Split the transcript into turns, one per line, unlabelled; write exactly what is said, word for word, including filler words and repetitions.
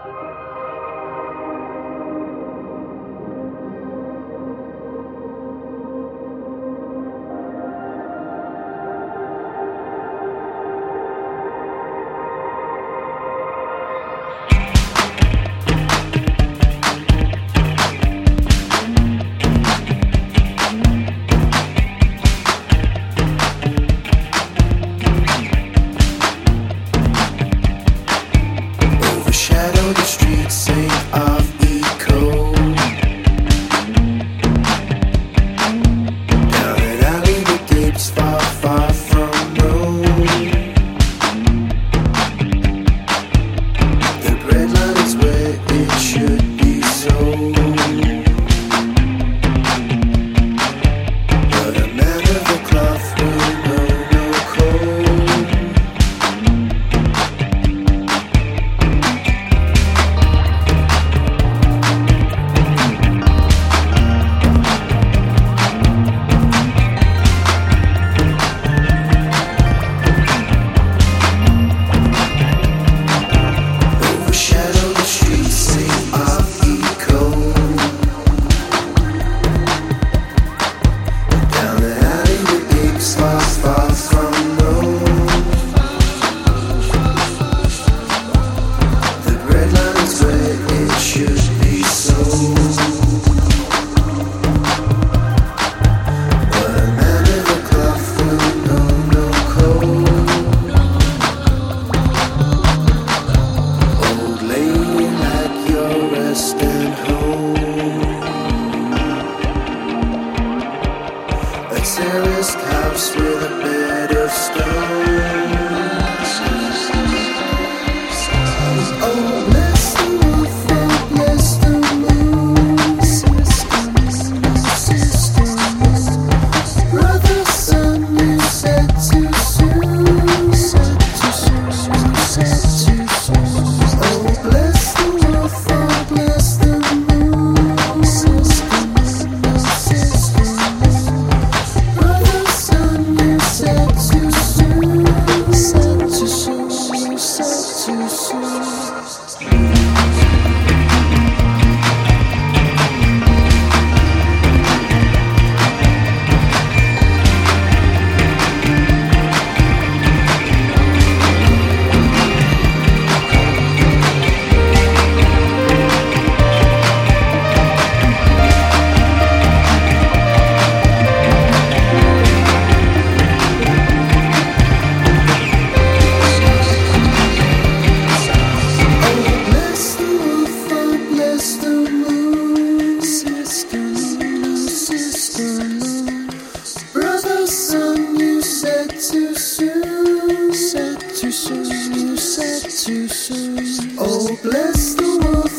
Shadow the streets, sing of echo. Down an alley that gapes far, far from Rome. The bread line is where it should be sold. But a man of the cloth will know no cold. Terraced house with a bed of stone. Oh, bless the wolf and bless the moon. Brother, son, you said too soon. Said too soon, said too soon. Oh, bless the wolf and bless the moon. Too soon. Son, you said too soon, said too soon, you said too soon. Oh, bless the wolf.